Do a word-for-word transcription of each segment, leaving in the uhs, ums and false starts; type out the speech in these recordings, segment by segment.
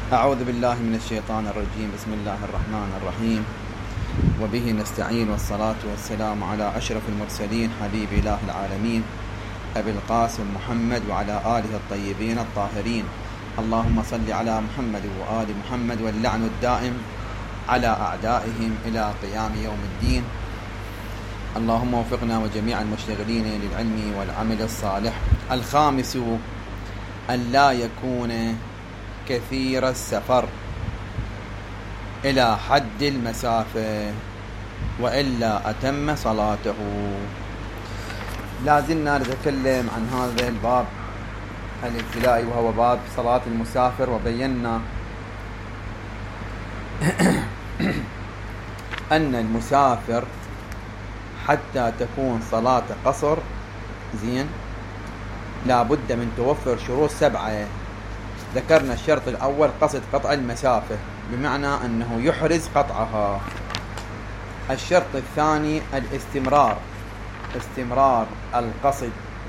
أعوذ بالله من الشيطان الرجيم. بسم الله الرحمن الرحيم، وبه نستعين، والصلاة والسلام على أشرف المرسلين حبيب إله العالمين أبي القاسم محمد وعلى آله الطيبين الطاهرين. اللهم صل على محمد وآل محمد، واللعن الدائم على أعدائهم إلى قيام يوم الدين. اللهم وفقنا وجميع المشتغلين للعلم والعمل الصالح. الخامس أن لا يكون كثير السفر إلى حد المسافة، وإلا أتم صلاته. لازلنا نتكلم عن هذا الباب الابتدائي وهو باب صلاة المسافر، وبينا أن المسافر حتى تكون صلاة قصر زين لا بد من توفر شروط سبعة. ذكرنا الشرط الأول قصد قطع المسافة، بمعنى أنه يحرز قطعها. الشرط الثاني الاستمرار، استمرار القصد،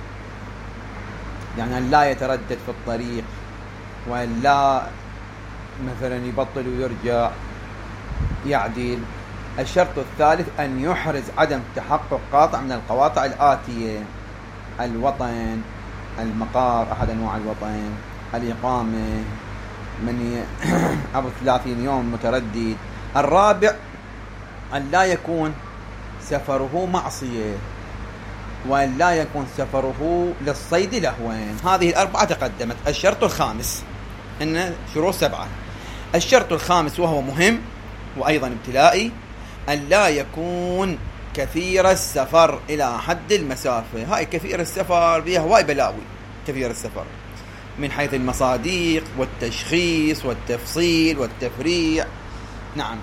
يعني أن لا يتردد في الطريق، وأن لا مثلا يبطل ويرجع يعدل. الشرط الثالث أن يحرز عدم تحقق قاطع من القواطع الآتية: الوطن، المقار أحد أنواع الوطن، الإقامة، من أبو ثلاثين يوم متردد. الرابع أن لا يكون سفره معصية، وأن لا يكون سفره للصيد لهوا. هذه الأربعة تقدمت. الشرط الخامس إن شروط سبعة. الشرط الخامس وهو مهم وأيضا ابتلائي: أن لا يكون كثير السفر إلى حد المسافة. هاي كثير السفر بها هواي بلاوي. كثير السفر من حيث المصاديق والتشخيص والتفصيل والتفريع. نعم،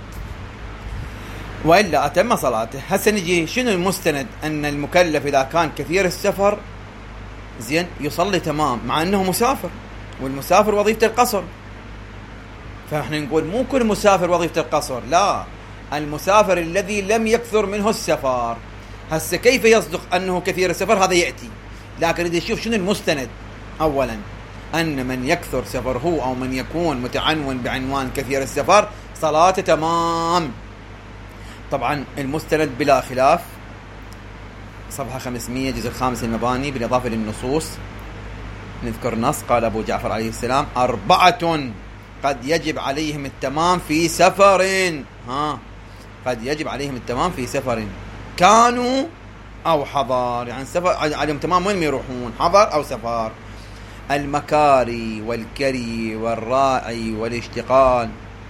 وإلا أتم صلاته. هسه نجي شنو المستند أن المكلف إذا كان كثير السفر زين يصلي تمام مع أنه مسافر، والمسافر وظيفة القصر. فإحنا نقول مو كل مسافر وظيفة القصر، لا، المسافر الذي لم يكثر منه السفر. هسه كيف يصدق أنه كثير السفر؟ هذا يأتي، لكن إذا نشوف شنو المستند. أولا أن من يكثر سفره أو من يكون متعنون بعنوان كثير السفر صلاته تمام. طبعا المستند بلا خلاف صفحة خمسمية جزء الخامس المباني، بالإضافة للنصوص نذكر نص قال أبو جعفر عليه السلام: أربعة قد يجب عليهم التمام في سفر. ها قد يجب عليهم التمام في سفر كانوا أو حضر، يعني سفر عليهم تمام وين يروحون، حضر أو سفر. المكاري والكري والراعي والاشتغال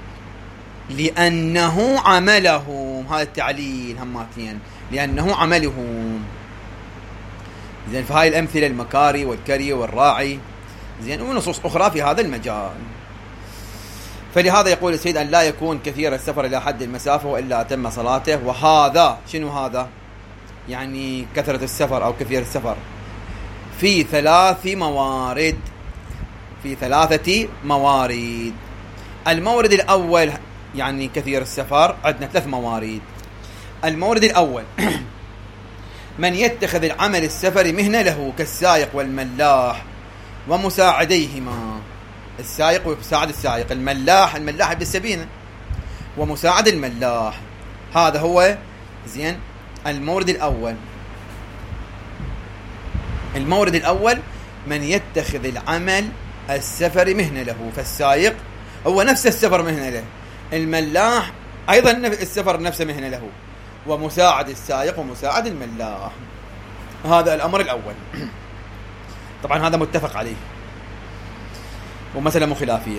لأنه عملهم. هذا التعليل هماتين، لأنه عملهم. زين، فهاي الأمثلة: المكاري والكري والراعي. زين، ونصوص أخرى في هذا المجال. فلهذا يقول السيد أن لا يكون كثير السفر إلى حد المسافة وإلا أتم صلاته. وهذا شنو هذا؟ يعني كثرة السفر أو كثير السفر في ثلاث موارد، في ثلاثة موارد. المورد الأول يعني كثير السفر عندنا ثلاث موارد. المورد الأول من يتخذ العمل السفري مهنة له، كالسائق والملاح ومساعديهما. السائق ومساعد السائق، الملاح الملاح بالسفينة ومساعد الملاح. هذا هو زين المورد الأول. المورد الأول من يتخذ العمل السفري مهنة له، فالسائق هو نفس السفر مهنة له، الملاح أيضا السفر نفسه مهنة له، ومساعد السائق ومساعد الملاح. هذا الأمر الأول. طبعا هذا متفق عليه ومسألة مخلافية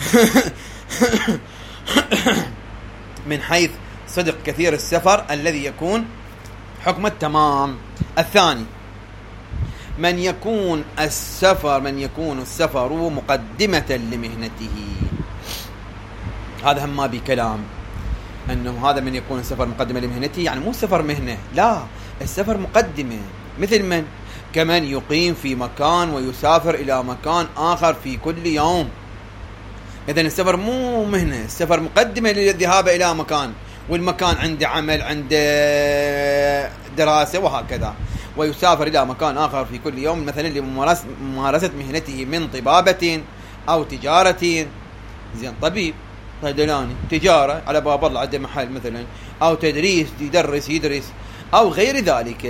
من حيث صدق كثير السفر الذي يكون حكم التمام. الثاني من يكون السفر من يكون السفر مقدمة لمهنته. هذا هم ما بكلام أنه هذا من يكون السفر مقدمة لمهنته، يعني مو سفر مهنة، لا، السفر مقدمة. مثل من؟ كمن يقيم في مكان ويسافر إلى مكان آخر في كل يوم. إذن السفر مو مهنة، السفر مقدمة للذهاب إلى مكان، والمكان عنده عمل، عنده دراسة وهكذا. ويسافر إلى مكان آخر في كل يوم، مثلا لممارسة مهنته من طبابة أو تجارة زين طبيب، صيدلاني، تجارة على باب الله عنده محل مثلا، أو تدريس يدرس يدرس أو غير ذلك.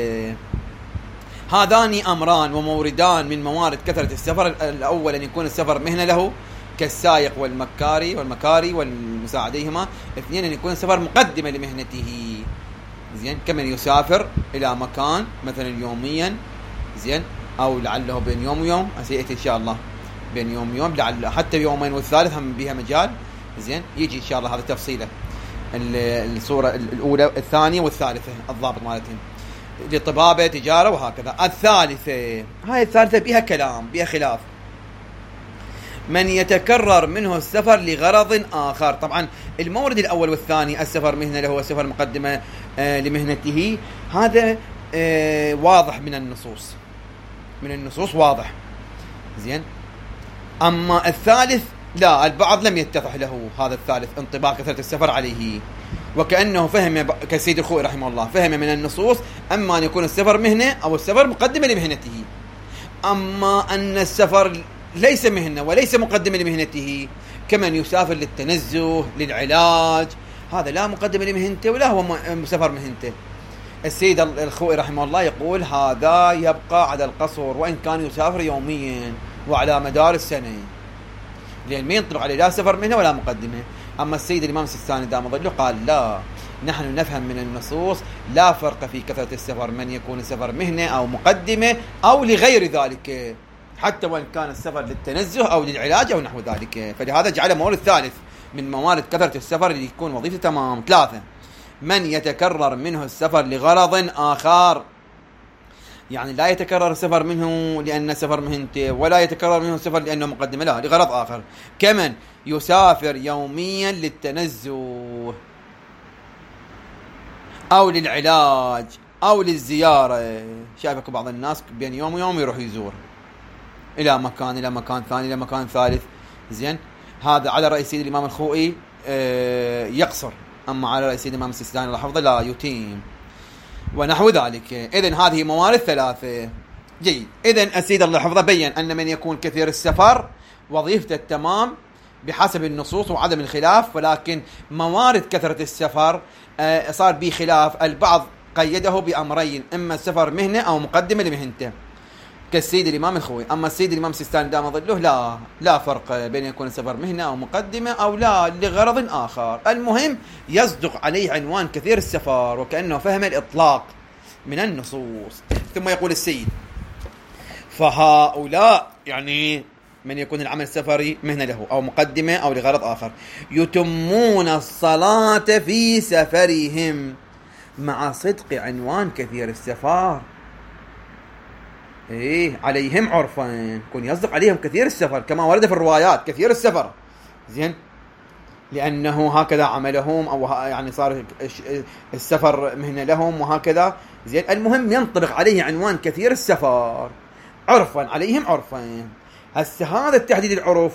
هذان أمران وموردان من موارد كثرة السفر. الأول أن يكون السفر مهنة له كالسائق والمكاري والمكاري والمساعديهما. اثنين أن يكون السفر مقدمة لمهنته، زين، كمن يسافر إلى مكان مثلا يوميا، زين، أو لعله بين يوم ويوم، سيأتي إن شاء الله بين يوم ويوم، لعل حتى يومين والثالث هم بها مجال، زين، يجي إن شاء الله هذا تفصيله. الصورة الأولى الثانية والثالثة الضابط مالتهم لطبابة تجارة وهكذا. الثالثة، هاي الثالثة بها كلام بها خلاف. من يتكرر منه السفر لغرض آخر. طبعا المورد الأول والثاني السفر مهنة له والسفر مقدمة آه لمهنته، هذا آه واضح من النصوص، من النصوص واضح، زين. أما الثالث لا، البعض لم يتضح له هذا الثالث انطباع كثرة السفر عليه، وكأنه فهم كسيد الخوئي رحمه الله فهم من النصوص أما أن يكون السفر مهنة أو السفر مقدمة لمهنته. أما أن السفر ليس مهنة وليس مقدمة لمهنته، كمن يسافر للتنزه للعلاج، هذا لا مقدمة لمهنته ولا هو سفر مهنته. السيد الخوئي رحمه الله يقول هذا يبقى على القصر وإن كان يسافر يوميا وعلى مدار السنة، لأن ما ينطبق عليه لا سفر مهنة ولا مقدمة. أما السيد الإمام السيستاني دام ظله قال لا، نحن نفهم من النصوص لا فرق في كثرة السفر، من يكون السفر مهنة أو مقدمة أو لغير ذلك، حتى وإن كان السفر للتنزه أو للعلاج أو نحو ذلك. فلهذا جعل مورد ثالث من موارد كثرة السفر اللي يكون وظيفة تمام. ثلاثة، من يتكرر منه السفر لغرض آخر، يعني لا يتكرر السفر منه لأن سفر مهنته، ولا يتكرر منه السفر لأنه مقدمة له لغرض آخر، كمن يسافر يوميا للتنزه أو للعلاج أو للزيارة. شايفك بعض الناس بين يوم ويوم يروح يزور إلى مكان إلى مكان ثاني إلى مكان ثالث، زين. هذا على رأي سيد الإمام الخوئي يقصر، أما على رأي سيد الإمام السيستاني الله يحفظه لا يتيم ونحو ذلك. إذن هذه موارد ثلاثة. جيد. إذن السيد الله يحفظه بيّن أن من يكون كثير السفر وظيفته التمام بحسب النصوص وعدم الخلاف، ولكن موارد كثرة السفر صار به خلاف. البعض قيده بأمرين، إما السفر مهنة أو مقدمة لمهنته كالسيد الإمام الخوئي. أما السيد الإمام السيستاني دام ظله لا لا فرق بين يكون السفر مهنة أو مقدمة أو لا لغرض آخر، المهم يصدق عليه عنوان كثير السفر وكأنه فهم الإطلاق من النصوص. ثم يقول السيد فهؤلاء، يعني من يكون العمل السفري مهنة له أو مقدمة أو لغرض آخر، يتمون الصلاة في سفرهم مع صدق عنوان كثير السفر. إيه عليهم عرفا، يكون يصدق عليهم كثير السفر كما ورد في الروايات كثير السفر، زين، لأنه هكذا عملهم أو يعني صار السفر مهنة لهم وهكذا، زين. المهم ينطبق عليه عنوان كثير السفر عرفا، عليهم عرفا. هسه هذا التحديد العرف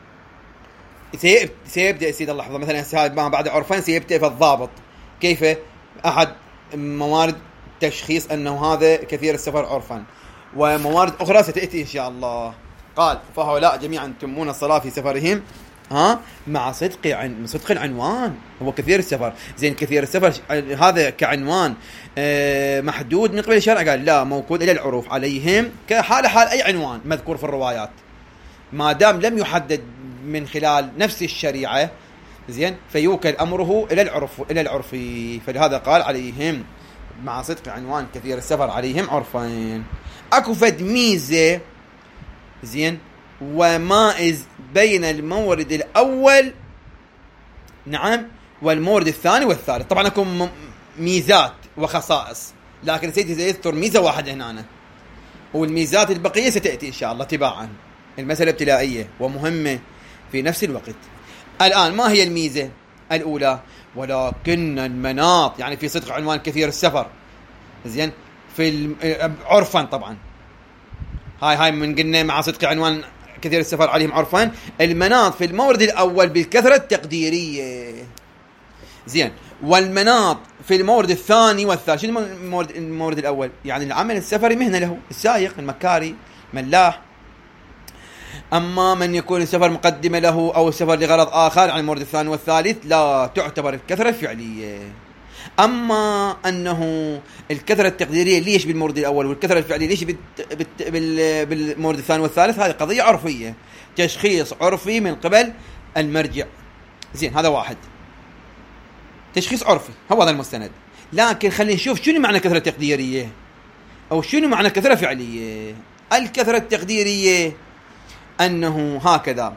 سيبدأ يسيد الله حفظه مثلا هذا بعد عرفان سيبدأ في الضابط، كيف أحد موارد تشخيص أنه هذا كثير السفر عرفا، وموارد أخرى ستأتي إن شاء الله. قال فهؤلاء جميعا يتمون الصلاة في سفرهم ها مع صدق عن صدق العنوان، هو كثير السفر، زين. كثير السفر هذا كعنوان محدود من قبل الشرع، قال لا، موجود إلى العروف عليهم كحال حال أي عنوان مذكور في الروايات، ما دام لم يحدد من خلال نفس الشريعة، زين، فيوكل أمره إلى العرف إلى العرف. فلهذا قال عليهم مع صدق عنوان كثير السفر عليهم عرفين. أكو فد ميزة، زين، ومائز بين المورد الأول نعم والمورد الثاني والثالث. طبعا أكو ميزات وخصائص، لكن سيدي يذكر ميزة واحدة هنا، والميزات البقية ستأتي إن شاء الله تباعا. المسألة ابتلائية ومهمة في نفس الوقت. الآن ما هي الميزة الأولى؟ ولكن المناط، يعني في صدق عنوان كثير السفر، زين، في عرفا طبعا، هاي هاي من قلنا مع صدق عنوان كثير السفر عليهم عرفا. المناط في المورد الأول بالكثرة التقديرية، زين، والمناط في المورد الثاني والثالث. شنو المورد المورد الأول؟ يعني العمل السفري مهنة له، السائق، المكاري، ملاح، أما من يكون السفر مقدمة له أو السفر لغرض آخر عن المورد الثاني والثالث لا تعتبر الكثرة الفعلية. أما أنه الكثرة التقديرية ليش بالمورد الأول والكثرة الفعلية ليش بالمورد الثاني والثالث، هذه قضية عرفية، تشخيص عرفي من قبل المرجع. زين، هذا واحد تشخيص عرفي، هو هذا المستند. لكن خلينا نشوف شنو معنى كثرة تقديرية أو شنو معنى كثرة فعلية. الكثرة التقديرية أنه هكذا: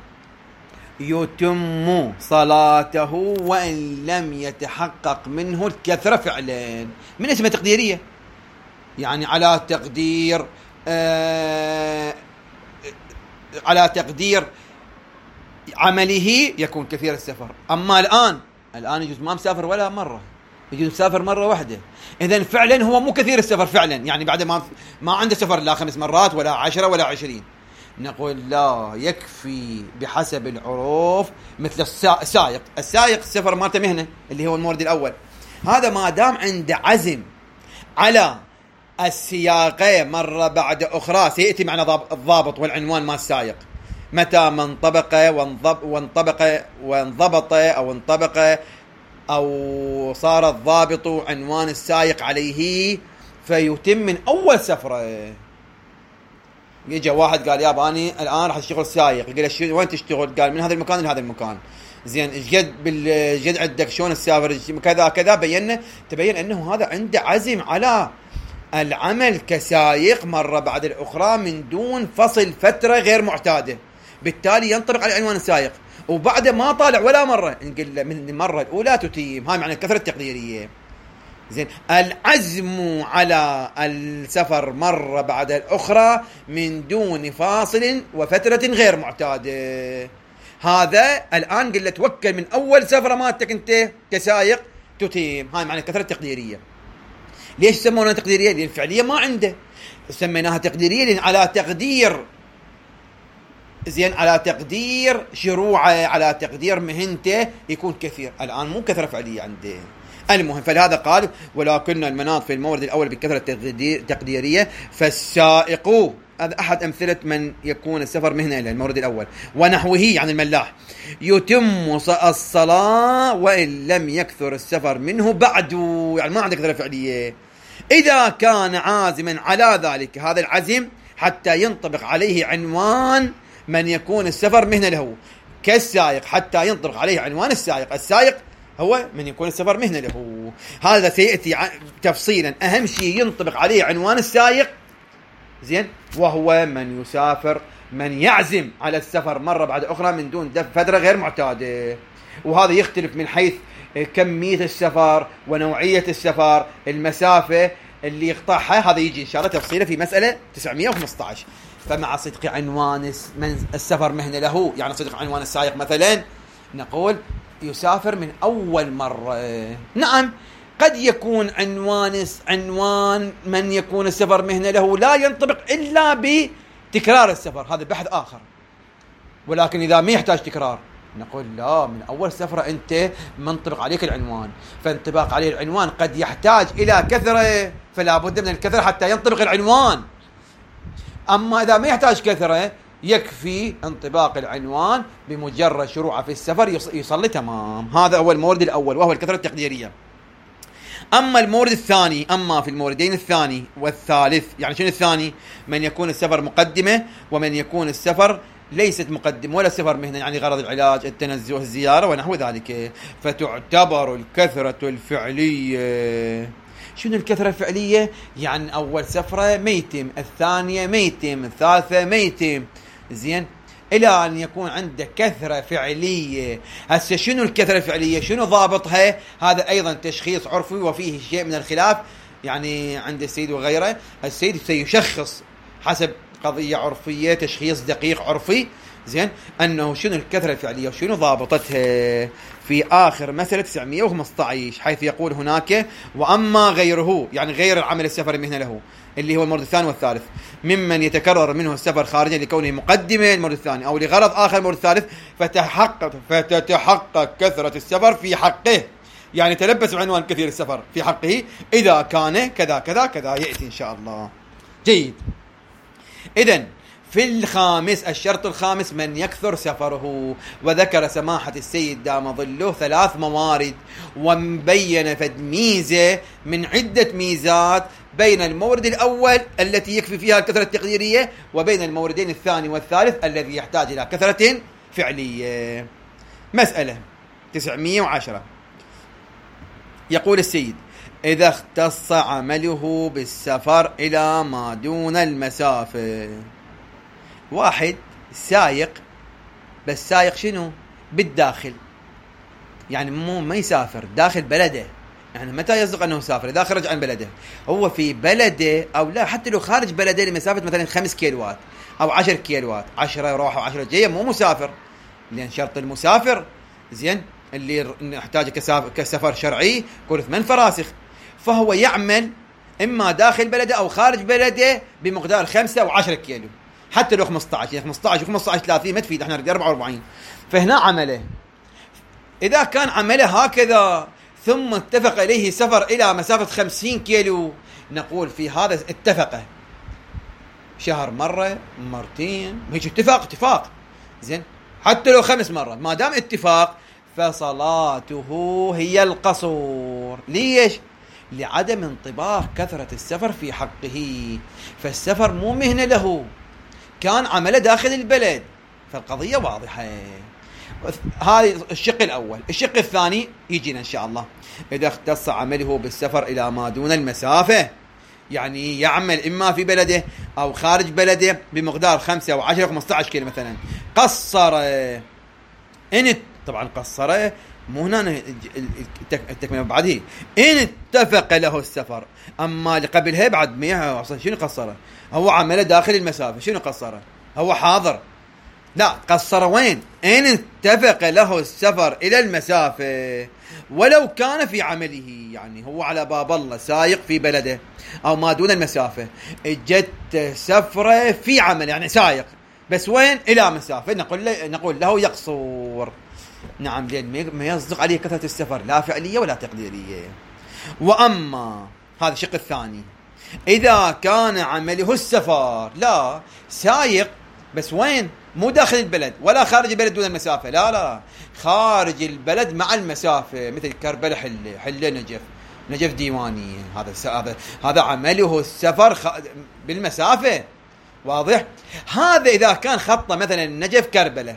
يتم صلاته وإن لم يتحقق منه الكثرة فعلا. من اسمها تقديرية، يعني على تقدير آه على تقدير عمله يكون كثير السفر. أما الآن الآن يجوز ما مسافر ولا مرة، يجوز مسافر مرة واحدة، إذن فعلا هو مو كثير السفر فعلا، يعني بعد ما ما عنده سفر لا خمس مرات ولا عشرة ولا عشرين. نقول لا، يكفي بحسب العروف مثل السائق. السائق السفر مالته مهنة اللي هو المورد الأول، هذا ما دام عنده عزم على السياقة مرة بعد أخرى، سيأتي معنا الضابط والعنوان مال السائق، متى ما انطبق وانطبق وانضبط أو انطبق أو صار الضابط عنوان السائق عليه فيتم من أول سفرة. يجي واحد قال يا باني الآن راح اشتغل سائق، يقول وين تشتغل؟ قال من هذا المكان لهذا المكان. زين، جد بالجد عندك شلون تسافر كذا كذا، بينا تبين انه هذا عنده عزم على العمل كسائق مرة بعد الأخرى من دون فصل فترة غير معتادة، بالتالي ينطبق على عنوان السائق. وبعد ما طالع ولا مرة نقول من المرة الأولى تتيم، هاي معنى الكثرة التقديرية. زين، العزم على السفر مرة بعد الأخرى من دون فاصل وفترة غير معتادة، هذا الآن قلت توكل من أول سفرة مالتك أنت كسائق تتيم. هاي معنى الكثرة التقديرية. ليش سمونها تقديرية؟ لأن الفعلية ما عنده، سميناها تقديرية لأن على تقدير زين على تقدير شروعه، على تقدير مهنته يكون كثير. الآن مو كثرة فعلية عنده. المهم، فلهذا قال ولكن المناط في المورد الأول بالكثرة التقديرية فالسائق، هذا أحد أمثلة من يكون السفر مهنة له، المورد الأول ونحوه عن الملاح، يتم الصلاة وإن لم يكثر السفر منه بعد، يعني ما عنده كثرة فعلية إذا كان عازما على ذلك، هذا العزم حتى ينطبق عليه عنوان من يكون السفر مهنة له كالسائق، حتى ينطبق عليه عنوان السائق. السائق هو من يكون السفر مهنة له، هذا سيأتي تفصيلا. أهم شيء ينطبق عليه عنوان السائق، زين، وهو من يسافر، من يعزم على السفر مرة بعد أخرى من دون فترة غير معتادة. وهذا يختلف من حيث كمية السفر ونوعية السفر، المسافة اللي يقطعها، هذا يجي إن شاء الله تفصيله في مسألة تسعمائة وخمسة عشر. فمع صدق عنوان من السفر مهنة له، يعني صدق عنوان السائق مثلا، نقول يسافر من أول مرة. نعم، قد يكون عنوان عنوان من يكون السفر مهنة له لا ينطبق إلا بتكرار السفر، هذا بحث آخر. ولكن إذا ما يحتاج تكرار نقول لا، من أول سفرة أنت منطبق عليك العنوان، فانطباق عليه العنوان قد يحتاج إلى كثرة، فلا بد من الكثرة حتى ينطبق العنوان. أما إذا ما يحتاج كثرة يكفي انطباق العنوان بمجرد شروعه في السفر يصلي تمام. هذا هو المورد الأول وهو الكثرة التقديرية. أما المورد الثاني، أما في الموردين الثاني والثالث، يعني شنو الثاني؟ من يكون السفر مقدمة ومن يكون السفر ليست مقدم ولا سفر مهنة، يعني غرض العلاج، التنزه، الزيارة ونحو ذلك، فتعتبر الكثرة الفعلية. شنو الكثرة الفعلية؟ يعني أول سفرة ميتم، الثانية ميتم، الثالثة ميتم، زين، إلى أن يكون عنده كثرة فعلية. هسه شنو الكثرة الفعلية؟ شنو ضابطها؟ هذا أيضا تشخيص عرفي وفيه شيء من الخلاف، يعني عند السيد وغيره. السيد سيشخص حسب قضية عرفية، تشخيص دقيق عرفي، زين، أنه شنو الكثرة الفعلية وشنو ضابطتها في آخر مسألة تسعمائة وخمسة عشر، حيث يقول هناك وأما غيره، يعني غير العمل السفر مهنة له اللي هو المورد الثاني والثالث، ممن يتكرر منه السفر خارجا لكونه مقدمة المورد الثاني أو لغرض آخر المورد الثالث، فتحقق فتتحقق كثرة السفر في حقه، يعني تلبس بعنوان كثير السفر في حقه إذا كان كذا كذا كذا، يأتي إن شاء الله. جيد. إذن في الخامس، الشرط الخامس من يكثر سفره. وذكر سماحة السيد دام ظله ثلاث موارد، ومبين فد ميزة من عدة ميزات بين المورد الأول التي يكفي فيها الكثرة التقديرية، وبين الموردين الثاني والثالث الذي يحتاج إلى كثرة فعلية. مسألة تسعمائة وعشرة. يقول السيد: إذا اختص عمله بالسفر إلى ما دون المسافة. واحد سايق، بس سايق شنو؟ بالداخل، يعني مو ما يسافر داخل بلده. يعني متى يصدق أنه سافر؟ إذا خرج عن بلده. هو في بلده أو لا، حتى لو خارج بلده لمسافة مثلا خمس كيلوات أو عشر كيلوات، عشرة يروح وعشرة جاية، مو مسافر، لأن شرط المسافر زين اللي نحتاجه كسفر شرعي يكون ثمان فراسخ. فهو يعمل إما داخل بلده أو خارج بلده بمقدار خمسة وعشرة كيلو، حتى لو خمسة عشر، يعني خمسة عشر وخمسة عشر ثلاثين ما تفيد، احنا نريد أربعة وأربعين. فهنا عمله، إذا كان عمله هكذا ثم اتفق إليه سفر إلى مسافة خمسين كيلو، نقول في هذا اتفق شهر مرة مرتين، هيك اتفاق اتفاق زين، حتى لو خمس مرات ما دام اتفاق فصلاته هي القصور. ليش؟ لعدم انطباق كثرة السفر في حقه، فالسفر مو مهنة له، كان عمله داخل البلد، فالقضية واضحة. هذا الشق الأول. الشق الثاني يجينا إن شاء الله. إذا اختص عمله بالسفر إلى ما دون المسافة، يعني يعمل إما في بلده أو خارج بلده بمقدار خمسة وعشرة وخمسة عشر كيلو مثلا، قصر إن طبعا قصر مو هنا التكملة بعده، إن اتفق له السفر. أما اللي قبلها بعد مية شنو قصره؟ هو عمله داخل المسافة، شنو قصره؟ هو حاضر. لا، قصر وين؟ إن اتفق له السفر إلى المسافة ولو كان في عمله، يعني هو على باب الله سايق في بلده أو ما دون المسافة، اجت سفرة في عمل، يعني سايق بس وين؟ إلى مسافة، نقول له, نقول له يقصر. نعم، لأن ما يصدق عليه كثرة السفر لا فعلية ولا تقديرية. وأما هذا الشق الثاني، إذا كان عمله السفر، لا سايق بس وين؟ مو داخل البلد ولا خارج البلد دون المسافة، لا لا، خارج البلد مع المسافة، مثل كربلاء، حلة حلة نجف نجف ديواني، هذا هذا هذا عمله السفر خ... بالمسافة، واضح؟ هذا إذا كان خطة مثلا نجف كربلاء،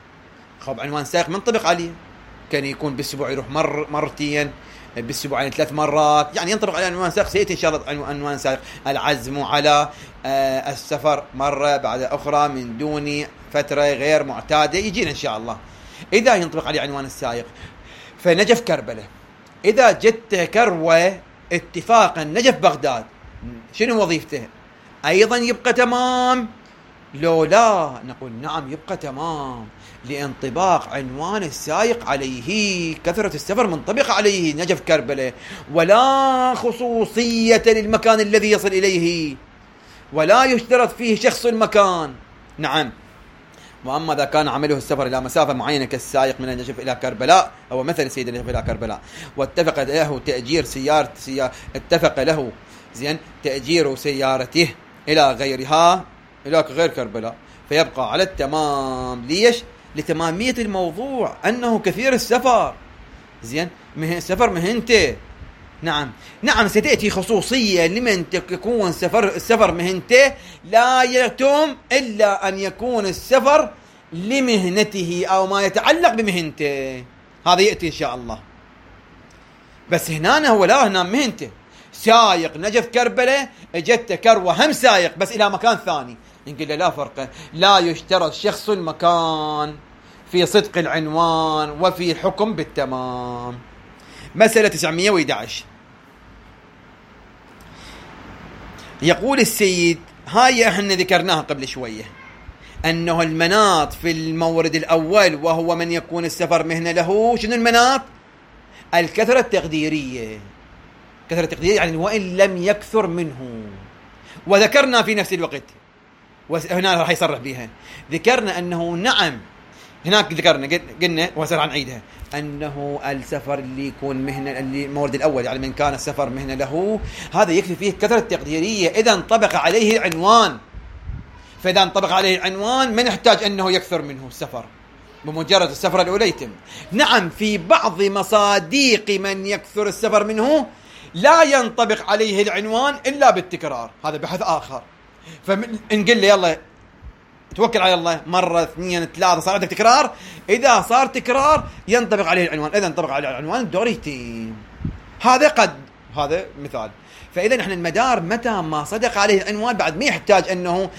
خب عنوان سائق منطبق عليه، كان يكون بالأسبوع يروح مر مرتين، بالأسبوعين ثلاث مرات، يعني ينطبق على عنوان سائق. سيأتي إن شاء الله عنوان سائق العزم على آه السفر مرة بعد أخرى من دون فترة غير معتادة، يجينا إن شاء الله. إذا ينطبق عليه عنوان السائق، فنجف كربلاء، إذا جت كروة اتفاقا نجف بغداد، شنو وظيفته؟ أيضا يبقى تمام؟ لو لا، نقول نعم يبقى تمام، لانطباق عنوان السائق عليه، كثرة السفر منطبق عليه نجف كربلاء، ولا خصوصية للمكان الذي يصل إليه، ولا يشترط فيه شخص المكان. نعم. وأما إذا كان عمله السفر إلى مسافة معينة كالسائق من النجف إلى كربلاء، أو مثل سيد النجف إلى كربلاء، واتفق له تأجير سيارة سيارة اتفق له زين تأجير سيارته إلى غيرها، إلى غير كربلاء، فيبقى على التمام. ليش؟ لتمامية الموضوع، أنه كثير السفر زين، مه... سفر مهنته. نعم نعم، ستأتي خصوصية لمن تكون سفر السفر مهنته، لا يتم إلا أن يكون السفر لمهنته أو ما يتعلق بمهنته، هذا يأتي إن شاء الله. بس هنا هو لا، هنا مهنته سايق نجف كربلاء، اجت كروة هم سايق بس إلى مكان ثاني، نقول له لا فرق، لا يشترط شخص المكان في صدق العنوان وفي الحكم بالتمام. مسألة تسعمائة وأحد عشر. يقول السيد، هاي احنا ذكرناها قبل شوية، أنه المناط في المورد الأول وهو من يكون السفر مهنة له، شنو المناط؟ الكثرة التقديرية، كثرة التقديرية يعني وإن لم يكثر منه. وذكرنا في نفس الوقت، وهنا راح يصرح بها، ذكرنا أنه نعم، هناك ذكرنا قلنا وسر عن عيدها، أنه السفر اللي يكون مهنة، اللي المورد الأول يعني من كان السفر مهنة له، هذا يكفي فيه كثرة تقديرية إذا انطبق عليه العنوان. فإذا انطبق عليه العنوان ما نحتاج أنه يكثر منه السفر، بمجرد السفر الأولى يتم. نعم في بعض مصاديق من يكثر السفر منه لا ينطبق عليه العنوان إلا بالتكرار، هذا بحث آخر. فإن قل لي يلا توكل على الله مرة اثنين ثلاثة صار عندك تكرار، إذا صار تكرار ينطبق عليه العنوان، إذا انطبق عليه العنوان الدور يتم. هذا قد هذا مثال. فإذا نحن المدار متى ما صدق عليه العنوان بعد ما يحتاج أنه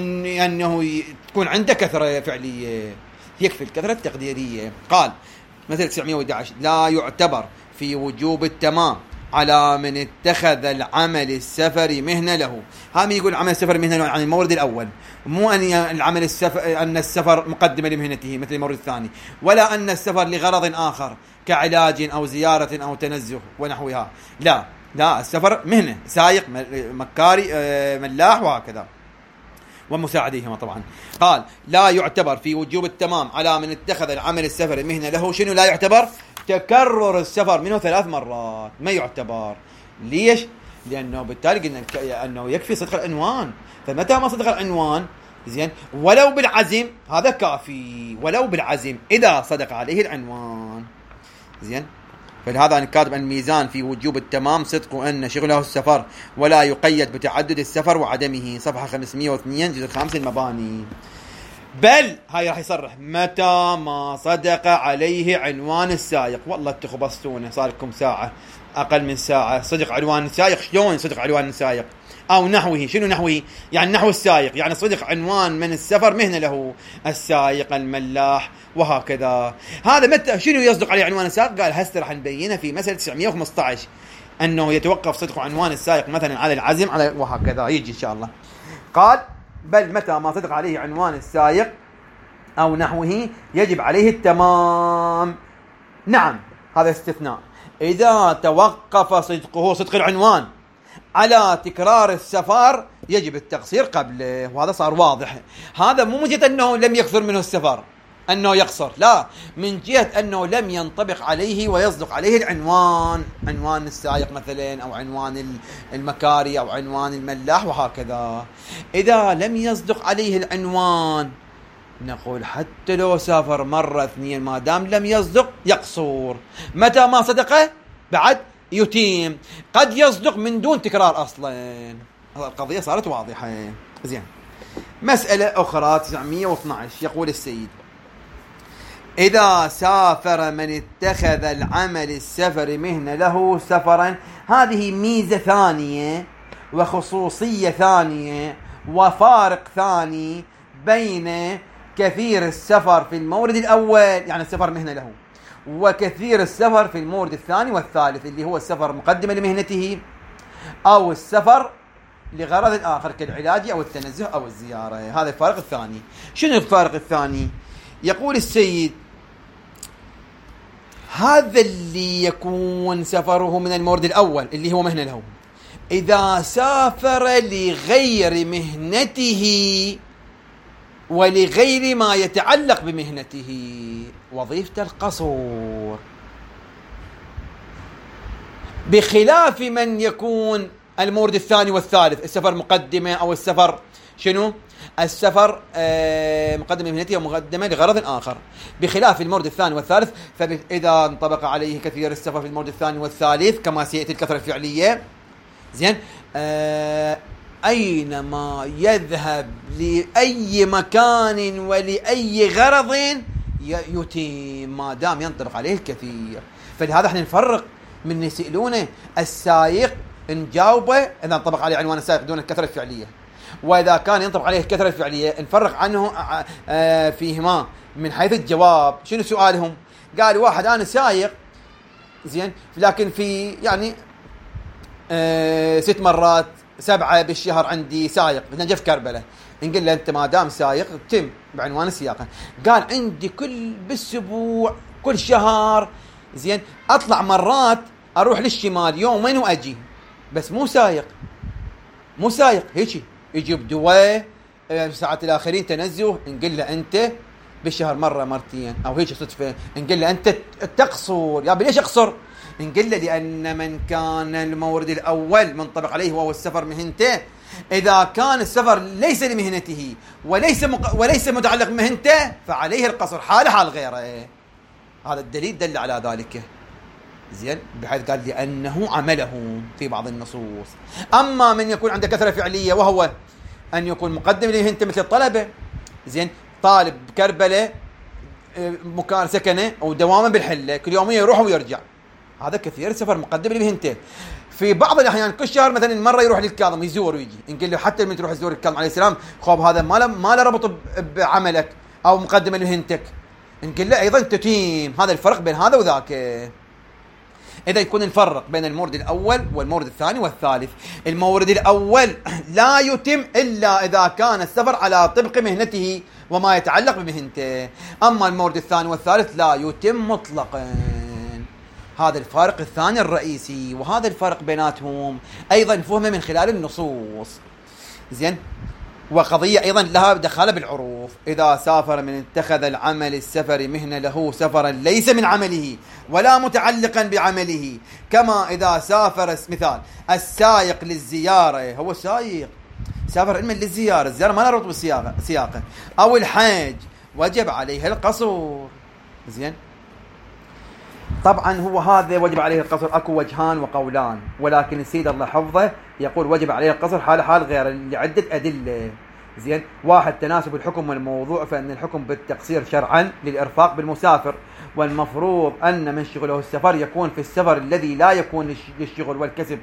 أنه تكون عنده كثرة فعلية، يكفي الكثرة التقديرية. قال مثل تسعمائة وأحد عشر لا يعتبر في وجوب التمام على من اتخذ العمل السفري مهنة له. هذا يقول عمل السفر مهنة له عن المورد الأول، مو أن العمل السفر أن السفر مقدمة لمهنته مثل المورد الثاني، ولا أن السفر لغرض آخر كعلاج أو زيارة أو تنزه ونحوها. لا لا، السفر مهنة، سائق، مكاري، ملاح وهكذا ومساعديهما طبعا. قال لا يعتبر في وجوب التمام على من اتخذ العمل السفري مهنة له. شنو لا يعتبر؟ تكرر السفر منه ثلاث مرات ما يعتبر. ليش؟ لأنه بالتالي قلنا أنه يكفي صدق العنوان، فمتى ما صدق العنوان زين ولو بالعزم هذا كافي، ولو بالعزم إذا صدق عليه العنوان زين. فلهذا أنا كاتب الميزان في وجوب التمام صدق أن شغله السفر ولا يقيد بتعدد السفر وعدمه، صفحة خمسمائة واثنين جزء خامس المباني. بل هاي راح يصرح متى ما صدق عليه عنوان السائق. والله تخبصتونه صار لكم ساعة أقل من ساعة صدق عنوان السائق. شلون صدق عنوان السائق؟ أو نحوه. شنو نحوه؟ يعني نحو السائق، يعني صدق عنوان من السفر مهنة له، السائق، الملاح وهكذا. هذا متى شنو يصدق عليه عنوان السائق؟ قال هسه راح نبينه في مسألة تسعمائة وخمسة عشر أنه يتوقف صدق عنوان السائق مثلا على العزم على وهكذا يجي إن شاء الله. قال بل متى ما صدق عليه عنوان السائق أو نحوه يجب عليه التمام. نعم هذا استثناء، إذا توقف صدقه صدق العنوان على تكرار السفر يجب التقصير قبله، وهذا صار واضح. هذا مو مجرد أنه لم يكثر منه السفر أنه يقصر، لا، من جهة أنه لم ينطبق عليه ويصدق عليه العنوان، عنوان السائق مثلا أو عنوان المكاري أو عنوان الملاح وهكذا. إذا لم يصدق عليه العنوان نقول حتى لو سافر مرة اثنين ما دام لم يصدق يقصر. متى ما صدقه بعد يتيم، قد يصدق من دون تكرار أصلا. القضية صارت واضحة زين. مسألة أخرى تسعمائة واثني عشر يقول السيد إذا سافر من اتخذ العمل السفر مهنة له سفرا. هذه ميزة ثانية وخصوصية ثانية وفارق ثاني بين كثير السفر في المورد الأول يعني السفر مهنة له، وكثير السفر في المورد الثاني والثالث اللي هو السفر مقدمة لمهنته أو السفر لغرض آخر كالعلاج أو التنزه أو الزيارة. هذا الفارق الثاني. شنو الفارق الثاني؟ يقول السيد هذا اللي يكون سفره من المورد الأول اللي هو مهنة له، إذا سافر لغير مهنته ولغير ما يتعلق بمهنته وظيفة القصور، بخلاف من يكون المورد الثاني والثالث السفر مقدمة أو السفر شنو السفر آه مقدمة مهنته ومقدمة لغرض آخر. بخلاف المورد الثاني والثالث فإذا انطبق عليه كثير السفر في المورد الثاني والثالث كما سيأتي الكثرة الفعلية زين آه أينما يذهب لأي مكان ولأي غرض يتم ما دام ينطبق عليه الكثير. فلهذا احنا نفرق من يسألونه السائق نجاوبه إذا انطبق عليه عنوان السائق دون الكثرة الفعلية، وإذا كان ينطبق عليه الكثرة الفعلية نفرق عنه فيهما من حيث الجواب. شنو سؤالهم؟ قال واحد أنا سائق زين لكن في يعني آه ست مرات سبعة بالشهر عندي سائق مثلا في كربلة، نقول له أنت ما دام سائق تم بعنوان السياقة. قال عندي كل بالأسبوع كل شهر زين أطلع مرات أروح للشمال يومين وأجي، بس مو سائق مو سائق هيك يجيب دواء ساعات الآخرين تنزه، نقول له أنت بالشهر مرة مرتين أو هيك صدفة، نقول له أنت تقصر. يا ليش أقصر؟ نقول له لأن من كان المورد الأول منطبق عليه وهو السفر مهنته إذا كان السفر ليس لمهنته وليس مق... وليس متعلق بمهنته فعليه القصر حال حال غيره. هذا الدليل دل على ذلك. زين، بحيث قال لأنه عمله في بعض النصوص. أما من يكون عنده كثرة فعلية وهو أن يكون مقدم لمهنته مثل الطلبة، زين، طالب بكربلة مكان سكنه أو دوامه بالحلة كل يومية يروح ويرجع، هذا كثير سفر مقدم لمهنته. في بعض الأحيان كل شهر مثلا مرة يروح للكاظم يزور ويجي، نقول له حتى لما تروح تزور الكاظم عليه السلام خوب هذا ما له ما له ربط بعملك أو مقدمة لمهنتك، نقول له أيضا تتيم. هذا الفرق بين هذا وذاك. إذا يكون الفرق بين المورد الأول والمورد الثاني والثالث. المورد الأول لا يتم إلا إذا كان السفر على طبق مهنته وما يتعلق بمهنته، أما المورد الثاني والثالث لا يتم مطلقا. هذا الفارق الثاني الرئيسي، وهذا الفرق بيناتهم أيضا فهمه من خلال النصوص. زين، وقضية أيضا لها دخالة بالعروف. إذا سافر من اتخذ العمل السفر مهنة له سفرا ليس من عمله ولا متعلقا بعمله، كما إذا سافر مثال السائق للزيارة، هو سائق سافر علما للزيارة، الزيارة ما نربط بالسياقة، أو الحج وجب عليه القصر. زين، طبعا هو هذا وجب عليه القصر اكو وجهان وقولان، ولكن السيد الله حفظه يقول وجب عليه القصر حال حال غيره لعدة أدلة. زين، واحد تناسب الحكم والموضوع، فإن الحكم بالتقصير شرعا للإرفاق بالمسافر، والمفروض أن من شغله السفر يكون في السفر الذي لا يكون للشغل والكسب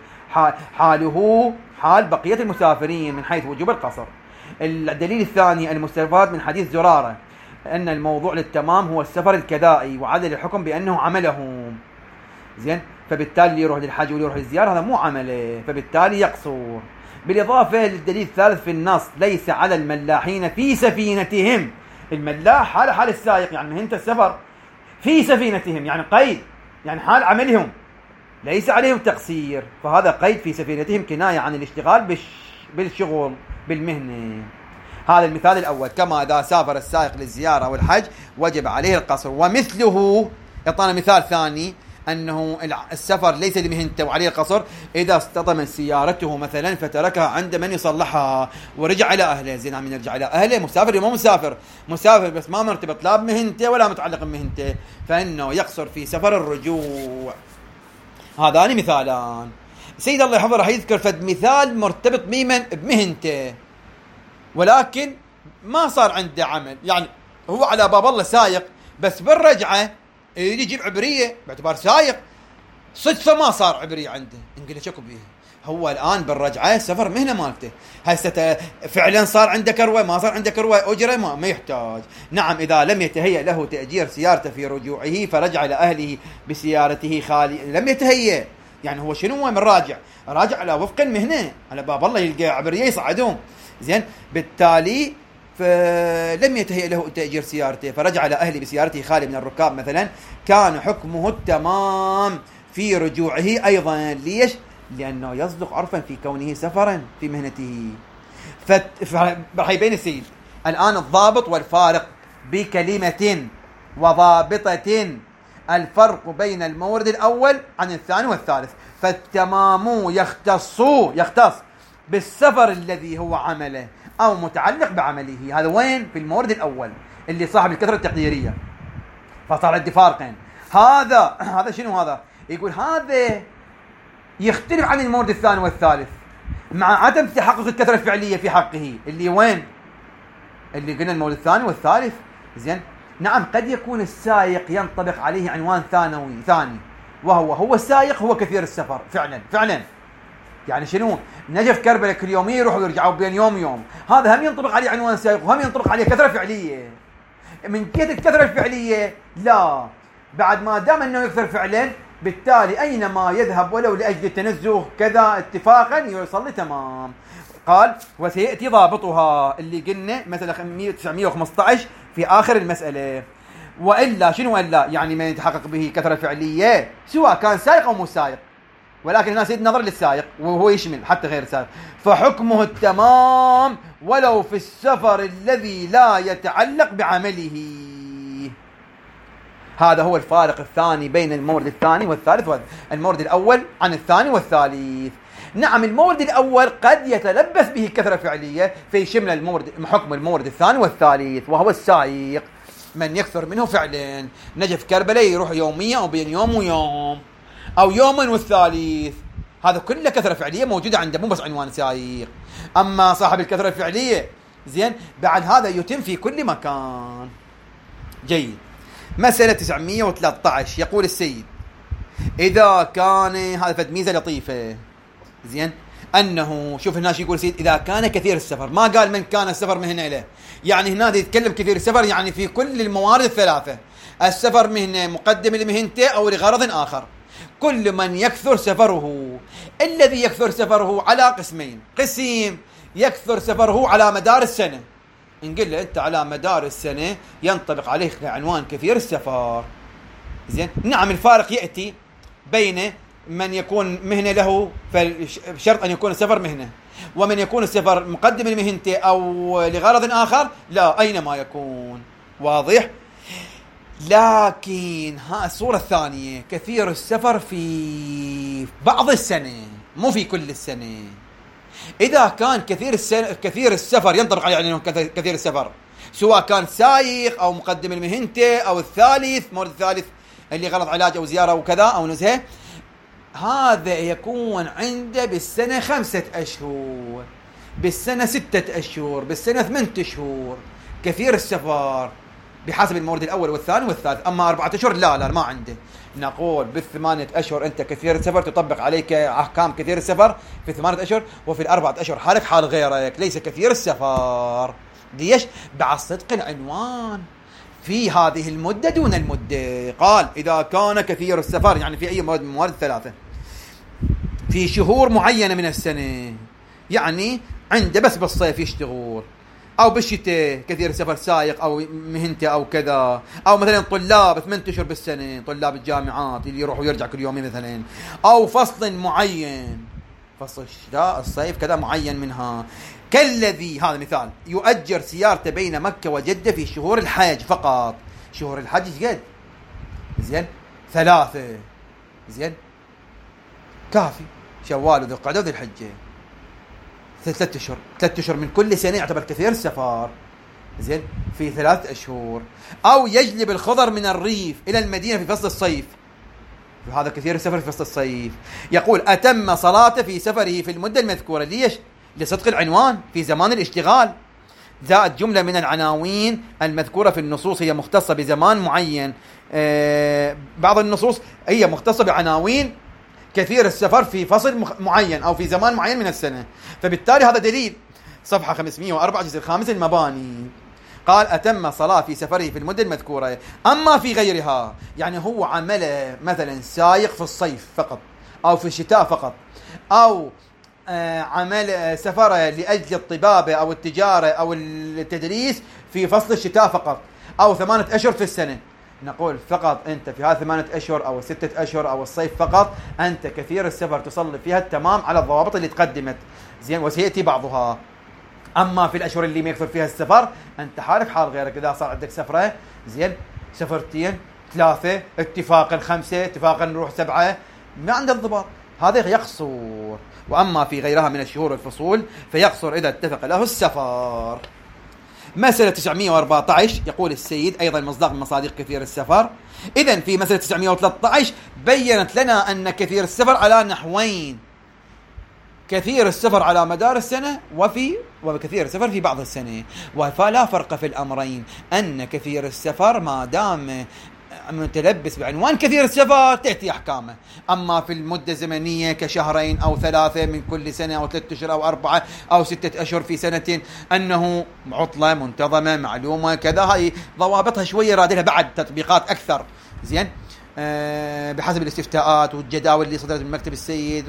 حاله حال بقية المسافرين من حيث وجوب القصر. الدليل الثاني المستفاد من حديث زرارة أن الموضوع للتمام هو السفر الكدائي، وعدل الحكم بأنه عمله. زين، فبالتالي اللي يروح للحج واللي يروح للزيارة هذا مو عمله، فبالتالي يقصر. بالإضافة للدليل الثالث في النص ليس على الملاحين في سفينتهم، الملاح حال حال السائق، يعني مهنة السفر في سفينتهم يعني قيد، يعني حال عملهم ليس عليهم تقصير، فهذا قيد في سفينتهم كناية عن الاشتغال بالش... بالشغل بالمهنة. هذا المثال الأول، كما إذا سافر السائق للزيارة والحج وجب عليه القصر. ومثله يعطينا مثال ثاني أنه السفر ليس لمهنته وعليه القصر إذا اصطدمت سيارته مثلا فتركها عند من يصلحها ورجع إلى أهله. زين، عم يرجع إلى أهله مسافر مو مسافر مسافر بس ما مرتبط لا بمهنته ولا متعلق بمهنته، فإنه يقصر في سفر الرجوع. هذان مثالان. سيد الله يحفظه راح يذكر فد مثال مرتبط بمن بمهنته ولكن ما صار عنده عمل، يعني هو على باب الله سايق بس بالرجعة يجي يجيب عبرية باعتبار سايق، صدفة ما صار عبرية عنده، نقول له شكو بيه، هو الآن بالرجعة سفر مهنة مالته، هسه فعلا صار عنده كروة ما صار عنده كروة أجرة ما, ما يحتاج. نعم، إذا لم يتهيأ له تأجير سيارته في رجوعه فرجع إلى أهله بسيارته خالي، لم يتهيأ، يعني هو شنو من راجع راجع على وفق المهنة، على باب الله يلقى عبرية يصعدهم. زين، بالتالي فلم يتهيأ له تأجير سيارته فرجع على أهله بسيارته خالي من الركاب مثلا، كان حكمه التمام في رجوعه أيضا. ليش؟ لأنه يصدق عرفا في كونه سفرا في مهنته. فرح يبين السيد الآن الضابط والفارق بكلمة وضابطة، الفرق بين المورد الأول عن الثاني والثالث. فالتمام يختص يختص بالسفر الذي هو عمله أو متعلق بعمله. هذا وين؟ في المورد الأول اللي صاحب الكثرة التقديرية، فصار عندي فارقين. هذا هذا شنو هذا؟ يقول هذا يختلف عن المورد الثاني والثالث مع عدم تحقق الكثرة الفعلية في حقه، اللي وين؟ اللي قلنا المورد الثاني والثالث. زين، نعم، قد يكون السائق ينطبق عليه عنوان ثانوي ثاني، وهو هو السائق هو كثير السفر فعلا فعلا، يعني شنو؟ نجف كربلاء كل يوم يروح ويرجع بين يوم يوم، هذا هم ينطبق عليه عنوان سائق وهم ينطبق عليه كثرة فعلية. من كيف الكثرة الفعلية؟ لا، بعد ما دام انه يكثر فعلا بالتالي اينما يذهب ولو لاجل التنزه كذا اتفاقا يوصل تمام. قال وسيأتي ضابطها اللي قلنا مثلا تسعمية وخمسة عشر في آخر المسألة. وإلا شنو إلا؟ يعني ما يتحقق به كثرة فعلية سواء كان سائق أو مو سائق، ولكن الناس نظر للسائق وهو يشمل حتى غير السائق، فحكمه التمام ولو في السفر الذي لا يتعلق بعمله. هذا هو الفارق الثاني بين المورد الثاني والثالث، والمورد الأول عن الثاني والثالث. نعم المورد الأول قد يتلبس به كثرة فعلية في شمل المورد حكم المورد الثاني والثالث، وهو السائق من يكثر منه فعلا. نجف كربلاء يروح يوميا أو بين يوم ويوم أو يوما والثالث، هذا كله كثرة فعلية موجودة عنده، مو بس عنوان سائق. أما صاحب الكثرة الفعلية زين بعد هذا يتم في كل مكان. جيد. مسألة تسعمية وثلاثة عشر يقول السيد إذا كان، هذا فد ميزة لطيفة زين، أنه شوف هنا شو يقول السيد، إذا كان كثير السفر، ما قال من كان السفر مهنة له، يعني هنا يتكلم كثير السفر يعني في كل الموارد الثلاثة، السفر مهنة مقدم لمهنته أو لغرض آخر، كل من يكثر سفره. الذي يكثر سفره على قسمين، قسم يكثر سفره على مدار السنة، نقول له أنت على مدار السنة ينطبق عليك عنوان كثير السفر زين. نعم الفارق يأتي بين من يكون مهنة له، فشرط أن يكون السفر مهنة، ومن يكون السفر مقدم لمهنته أو لغرض آخر لا أينما يكون. واضح؟ لكن ها الصورة الثانية كثير السفر في بعض السنة مو في كل السنة. إذا كان كثير السنة كثير السفر ينطبق عليه يعني كثير السفر، سواء كان سايق أو مقدم المهنته أو الثالث مورد الثالث اللي غرض علاج أو زيارة وكذا أو نزهة، هذا يكون عنده بالسنة خمسة أشهر، بالسنة ستة أشهر، بالسنة ثمانية أشهر كثير السفر بحسب المورد الأول والثاني والثالث. أما أربعة أشهر لا لا ما عنده. نقول بالثمانية أشهر أنت كثير السفر تطبق عليك أحكام كثير السفر في ثمانية أشهر، وفي الأربعة أشهر حالك حال غيرك ليس كثير السفر. ليش؟ بعد صدق العنوان في هذه المدة دون المدة. قال إذا كان كثير السفر يعني في أي مواد من الموارد الثلاثة في شهور معينة من السنة، يعني عنده بس بالصيف يشتغل، أو بالشتاء كثير سفر سائق أو مهنته أو كذا، أو مثلا طلاب ثمانية أشهر بالسنة، طلاب الجامعات اللي يروحوا ويرجع كل يومين مثلا، أو فصل معين فصل الشتاء الصيف كذا معين منها، كالذي هذا مثال يؤجر سيارته بين مكة وجدة في شهور الحج فقط. شهور الحج قد زين ثلاثة زين كافي، شوال وذو القعدة وذو الحجة، ثلاثة أشهر ثلاثة أشهر من كل سنة يعتبر كثير السفر زين في ثلاث أشهر. أو يجلب الخضر من الريف إلى المدينة في فصل الصيف، هذا كثير السفر في فصل الصيف. يقول أتم صلاته في سفره في المدة المذكورة. ليش؟ لصدق العنوان في زمان الاشتغال. زائد جملة من العناوين المذكورة في النصوص هي مختصة بزمان معين. آه بعض النصوص هي مختصة بعناوين كثير السفر في فصل معين أو في زمان معين من السنة، فبالتالي هذا دليل. صفحة خمسمائة وأربعة جزء الخامس المباني. قال أتم صلاة في سفره في المدة المذكورة. أما في غيرها يعني هو عمل مثلا سايق في الصيف فقط أو في الشتاء فقط، أو آه عمل سفر لأجل الطبابة أو التجارة أو التدريس في فصل الشتاء فقط، أو ثمانية أشهر في السنة، نقول فقط أنت في هذه ثمانية أشهر أو ستة أشهر أو الصيف فقط أنت كثير السفر تصلي فيها التمام على الضوابط اللي تقدمت زين وسيأتي بعضها. أما في الأشهر اللي ما يكثر فيها السفر أنت حالك حال غيرك. إذا صار عندك سفرة زين سفرتين ثلاثة اتفاقا خمسة اتفاقا نروح سبعة ما عند الضباط، هذا يقصر. وأما في غيرها من الشهور والفصول فيقصر إذا اتفق له السفر. مسألة تسعمائة وأربعة عشر يقول السيد أيضا مصداق من مصادق كثير السفر. إذن في مسألة تسعمائة وثلاثة عشر بيّنت لنا أن كثير السفر على نحوين: كثير السفر على مدار السنة وفي وكثير السفر في بعض السنة. فلا فرق في الأمرين، أن كثير السفر ما دام متلبس بعنوان كثير السفر تأتي أحكامه. أما في المدة الزمنية كشهرين أو ثلاثة من كل سنة أو ثلاثة أشهر أو أربعة أو ستة أشهر في سنة أنه عطلة منتظمة معلومة كذا، هاي ضوابطها شوية رادلها بعد تطبيقات أكثر زين أه بحسب الاستفتاءات والجداول اللي صدرت من مكتب السيد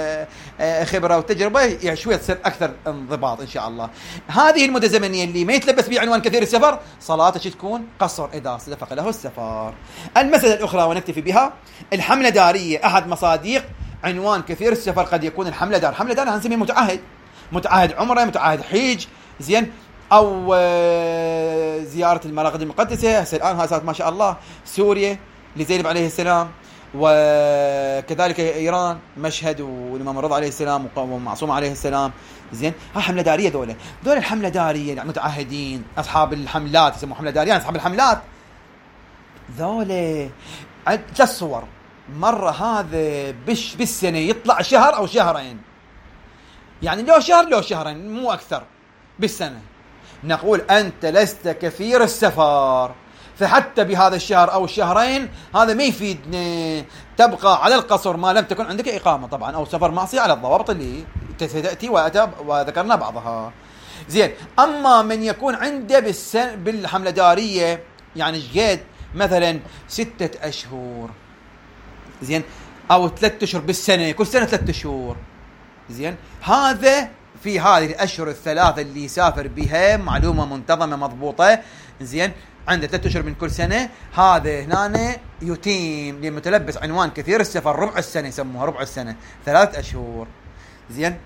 وخبرة والتجربة يعني شوية تصير أكثر انضباط إن شاء الله. هذه المدة الزمنية اللي ما يتلبس بها عنوان كثير السفر صلاته تكون قصر إذا صدق له السفر. المسألة الأخرى ونكتفي بها: الحملة دارية. أحد مصادق عنوان كثير السفر قد يكون الحملة دار. حملة دار هنسميه متعهد، متعهد عمره، متعهد حج زين، او زياره المراقد المقدسه. هسه الان هذا ما شاء الله سوريا لزينب عليه السلام، وكذلك ايران مشهد والامام الرضا عليه السلام ومعصوم عليه السلام. زين، ها حمله داريه. دول دول الحمله داريه يعني متعهدين، اصحاب الحملات يسموا حمله داريه، اصحاب الحملات ذول ثلاث صور. مره هذا بش بالسنه يطلع شهر او شهرين، يعني لو شهر لو شهرين مو اكثر بالسنه. نقول انت لست كثير السفر، فحتى بهذا الشهر او الشهرين هذا ما يفيدنا، تبقى على القصر ما لم تكن عندك اقامه طبعا، او سفر معصيه على الضوابط اللي تاتي وذكرنا بعضها. زين، اما من يكون عنده بالسنة بالحمله داريه يعني جيد مثلا ستة اشهر، زين، او ثلاثة اشهر بالسنه، كل سنه ثلاثة شهور. زين، هذا في هذه الاشهر الثلاثه اللي يسافر بها معلومه منتظمه مضبوطه. زين، عنده ثلاثة اشهر من كل سنه، هذا هنا يتيم لمتلبس عنوان كثير السفر ربع السنه، يسموها ربع السنه، ثلاث اشهر. زين،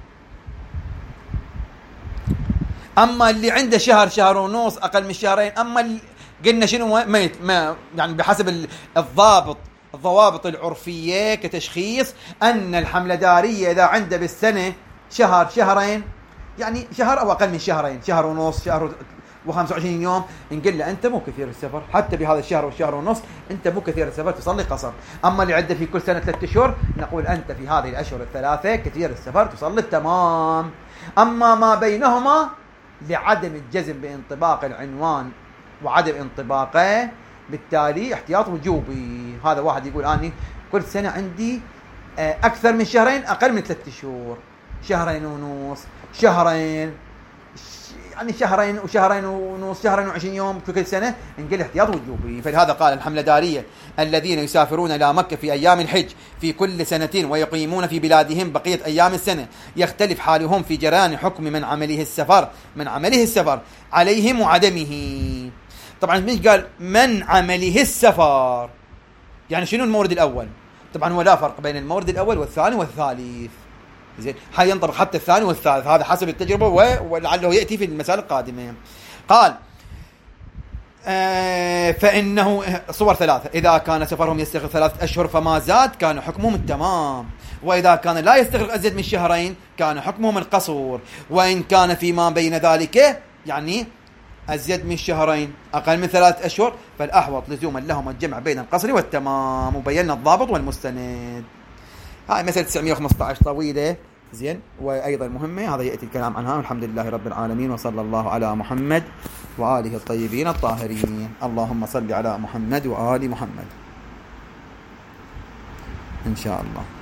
اما اللي عنده شهر شهر ونص اقل من شهرين، اما اللي قلنا شنو ما, ما يعني بحسب الضابط الضوابط العرفيه كتشخيص ان الحمله داريه اذا عنده بالسنه شهر شهرين، يعني شهر او اقل من شهرين، شهر ونص، شهر وخمسة وعشرين يوم، نقول له انت مو كثير السفر، حتى بهذا الشهر والشهر ونص انت مو كثير السفر، تصلي قصر. اما اللي عنده في كل سنه ثلاثة اشهر نقول انت في هذه الاشهر الثلاثه كثير السفر، تصلي التمام. اما ما بينهما لعدم الجزم بانطباق العنوان وعدم انطباقه، بالتالي احتياط وجوبي. هذا واحد يقول اني كل سنه عندي اكثر من شهرين اقل من ثلاثة شهور، شهرين ونص، شهرين، يعني شهرين وشهرين ونص، شهرين وعشرين يوم في كل سنة، نقول احتياط وجوبي. فلهذا قال الحملة دارية الذين يسافرون إلى مكة في أيام الحج في كل سنتين ويقيمون في بلادهم بقية أيام السنة، يختلف حالهم في جريان حكم من عمله السفر من عمله السفر عليهم وعدمه. طبعا مش قال من عمله السفر، يعني شنو المورد الأول؟ طبعا هو لا فرق بين المورد الأول والثاني والثالث. زين، هاي ينطبق حتى الثاني والثالث، هذا حسب التجربة ولعله يأتي في المسائل القادمة. قال آه فإنه صور ثلاثة، إذا كان سفرهم يستغرق ثلاثة أشهر فما زاد كان حكمهم التمام، وإذا كان لا يستغرق أزيد من شهرين كان حكمهم القصور، وإن كان فيما بين ذلك يعني أزيد من شهرين أقل من ثلاثة أشهر فالأحوط لزوما لهم الجمع بين القصر والتمام. وبينا الضابط والمستند. هاي مسألة تسعمائة وخمسة عشر طويلة، زين، وأيضا مهمة، هذا يأتي الكلام عنها. والحمد لله رب العالمين، وصلى الله على محمد وآله الطيبين الطاهرين. اللهم صل على محمد وآل محمد إن شاء الله.